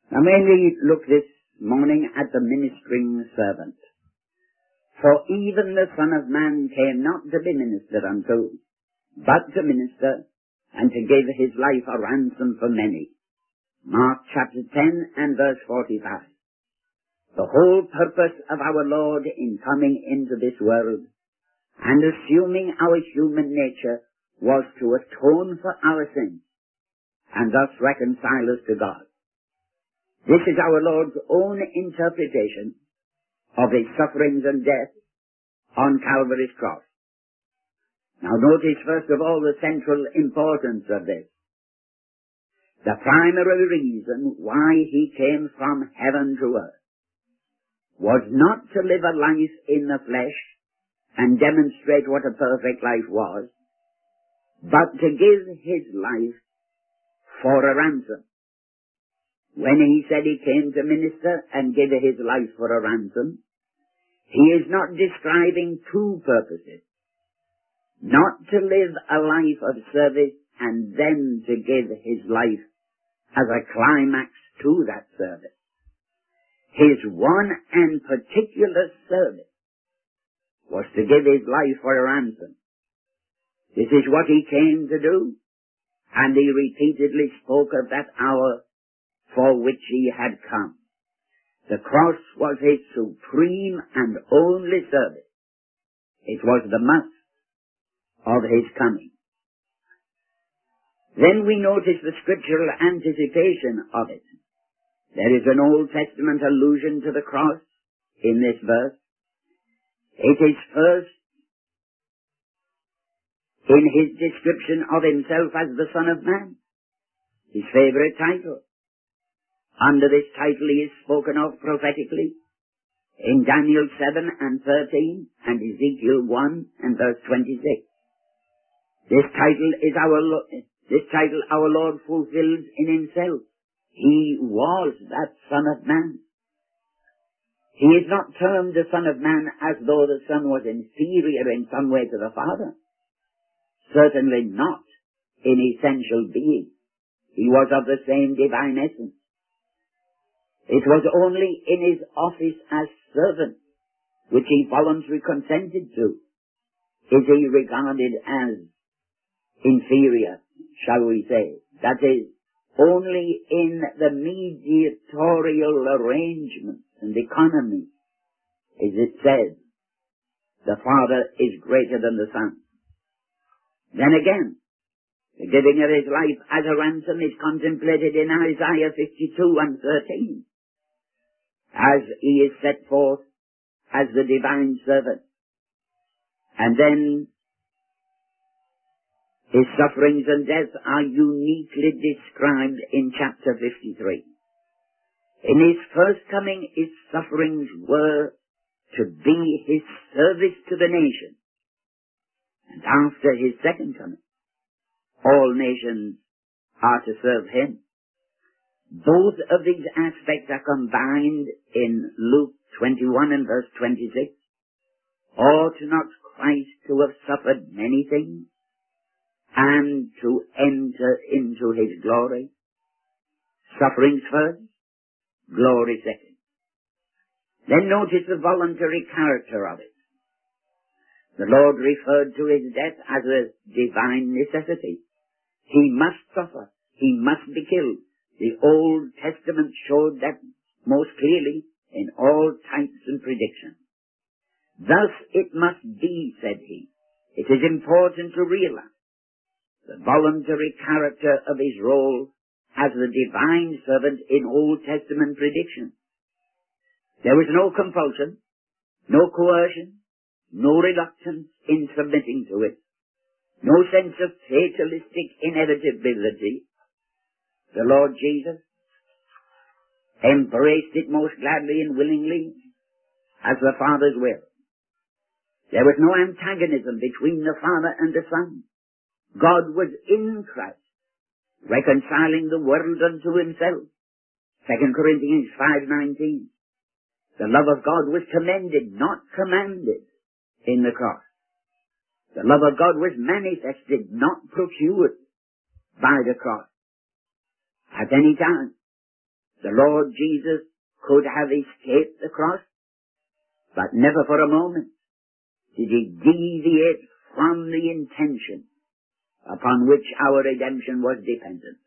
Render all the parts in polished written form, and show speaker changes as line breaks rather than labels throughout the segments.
Now may we look this morning at the ministering servant. For even the Son of Man came not to be ministered unto, but to minister, and to give his life a ransom for many. Mark chapter 10 and verse 45. The whole purpose of our Lord in coming into this world and assuming our human nature was to atone for our sins and thus reconcile us to God. This is our Lord's own interpretation of his sufferings and death on Calvary's cross. Now notice first of all the central importance of this. The primary reason why he came from heaven to earth was not to live a life in the flesh and demonstrate what a perfect life was, but to give his life for a ransom. When he said he came to minister and give his life for a ransom, he is not describing two purposes. Not to live a life of service and then to give his life as a climax to that service. His one and particular service was to give his life for a ransom. This is what he came to do, and he repeatedly spoke of that hour for which he had come. The cross was his supreme and only service. It was the must of his coming. Then we notice the scriptural anticipation of it. There is an Old Testament allusion to the cross in this verse. It is first in his description of himself as the Son of Man, his favorite title. Under this title he is spoken of prophetically in Daniel 7 and 13 and Ezekiel 1 and verse 26. This title our Lord fulfills in himself. He was that Son of Man. He is not termed the Son of Man as though the Son was inferior in some way to the Father. Certainly not in essential being. He was of the same divine essence. It was only in his office as servant, which he voluntarily consented to, is he regarded as inferior, shall we say. That is, only in the mediatorial arrangements and economy is it said, the Father is greater than the Son. Then again, the giving of his life as a ransom is contemplated in Isaiah 52 and 13, as he is set forth as the divine servant. And then his sufferings and death are uniquely described in chapter 53. In his first coming, his sufferings were to be his service to the nation. And after his second coming, all nations are to serve him. Both of these aspects are combined in Luke 21 and verse 26. Ought not Christ to have suffered many things and to enter into his glory? Sufferings first, glory second. Then notice the voluntary character of it. The Lord referred to his death as a divine necessity. He must suffer. He must be killed. The Old Testament showed that most clearly in all types and predictions. Thus it must be, said he. It is important to realize the voluntary character of his role as the divine servant in Old Testament prediction. There was no compulsion, no coercion, no reluctance in submitting to it, no sense of fatalistic inevitability. The Lord Jesus embraced it most gladly and willingly as the Father's will. There was no antagonism between the Father and the Son. God was in Christ, reconciling the world unto himself. 2 Corinthians 5:19. The love of God was commended, not commanded, in the cross. The love of God was manifested, not procured, by the cross. At any time, The Lord Jesus could have escaped the cross, but never for a moment did he deviate from the intention upon which our redemption was dependent.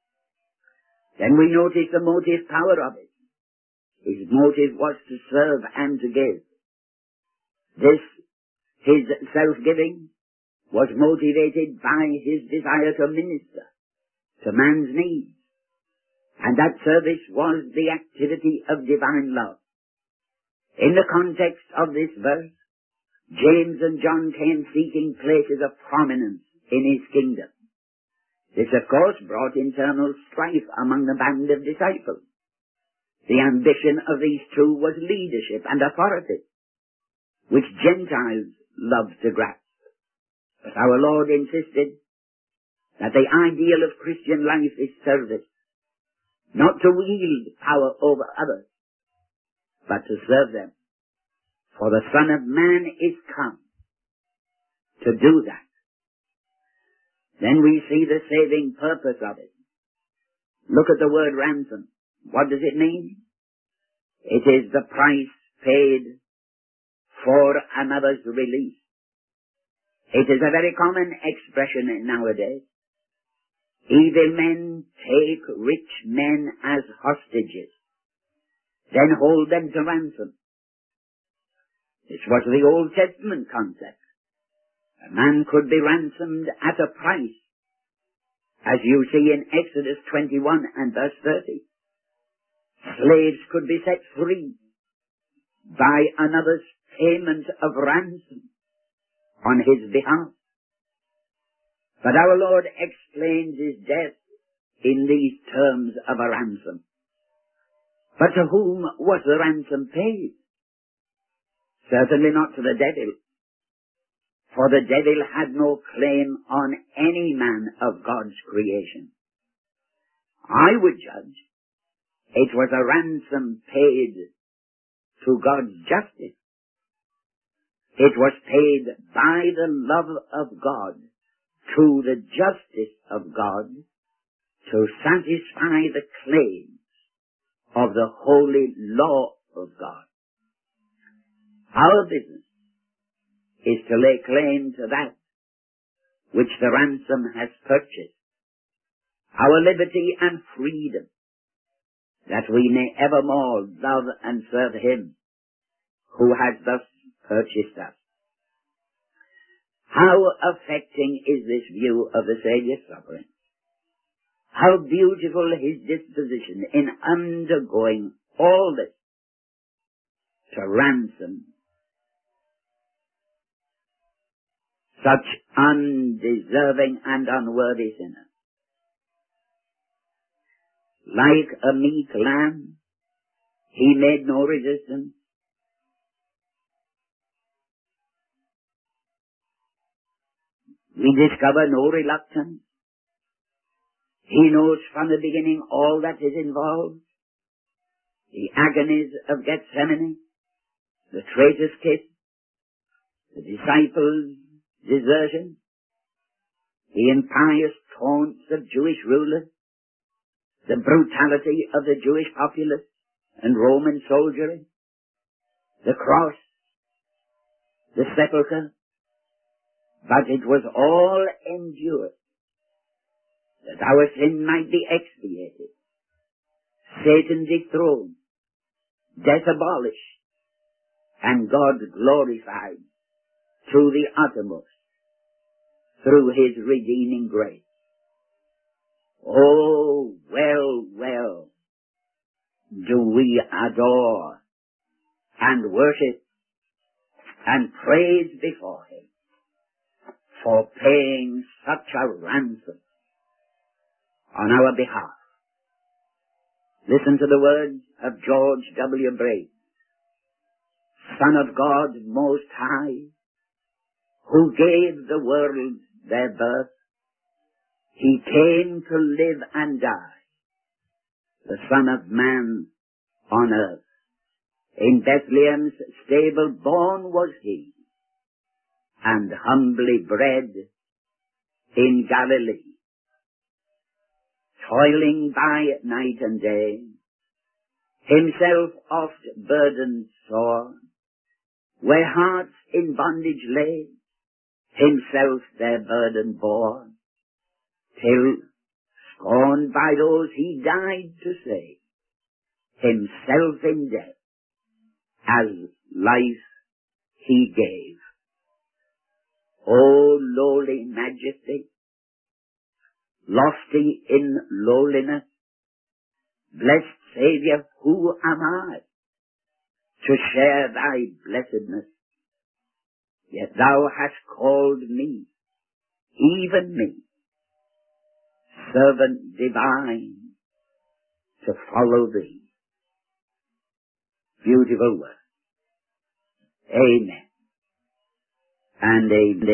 Then we notice the motive power of it. His motive was to serve and to give. This, his self-giving, was motivated by his desire to minister to man's needs. And that service was the activity of divine love. In the context of this verse, James and John came seeking places of prominence in his kingdom. This, of course, brought internal strife among the band of disciples. The ambition of these two was leadership and authority, which Gentiles loved to grasp. But our Lord insisted that the ideal of Christian life is service, not to wield power over others, but to serve them. For the Son of Man is come to do that. Then we see the saving purpose of it. Look at the word ransom. What does it mean? It is the price paid for another's release. It is a very common expression nowadays. Evil men take rich men as hostages, then hold them to ransom. This was the Old Testament concept. A man could be ransomed at a price, as you see in Exodus 21 and verse 30. Slaves could be set free by another's payment of ransom on his behalf. But our Lord explains his death in these terms of a ransom. But to whom was the ransom paid? Certainly not to the devil, for the devil had no claim on any man of God's creation. I would judge it was a ransom paid to God's justice. It was paid by the love of God to the justice of God to satisfy the claims of the holy law of God. Our business is to lay claim to that which the ransom has purchased, our liberty and freedom, that we may evermore love and serve him who has thus purchased us. How affecting is this view of the Saviour's suffering? How beautiful his disposition in undergoing all this to ransom such undeserving and unworthy sinners. Like a meek lamb, he made no resistance. We discover no reluctance. He knows from the beginning all that is involved. The agonies of Gethsemane, the traitor's kiss, the disciples' desertion, the impious taunts of Jewish rulers, the brutality of the Jewish populace and Roman soldiery, the cross, the sepulchre. But it was all endured that our sin might be expiated, Satan dethroned, death abolished, and God glorified to the uttermost through his redeeming grace. Oh, well, well, do we adore and worship and praise before him for paying such a ransom on our behalf. Listen to the words of George W. Brace, Son of God Most High, who gave the world their birth. He came to live and die, the Son of Man on earth. In Bethlehem's stable born was he, and humbly bred in Galilee. Toiling by night and day, himself oft burdened sore, where hearts in bondage lay, himself their burden bore, till, scorned by those he died to save, himself in death as life he gave. O lowly majesty, lofty in lowliness, blessed Saviour, who am I to share thy blessedness? Yet thou hast called me, even me, servant divine, to follow thee. Beautiful word. Amen. And amen.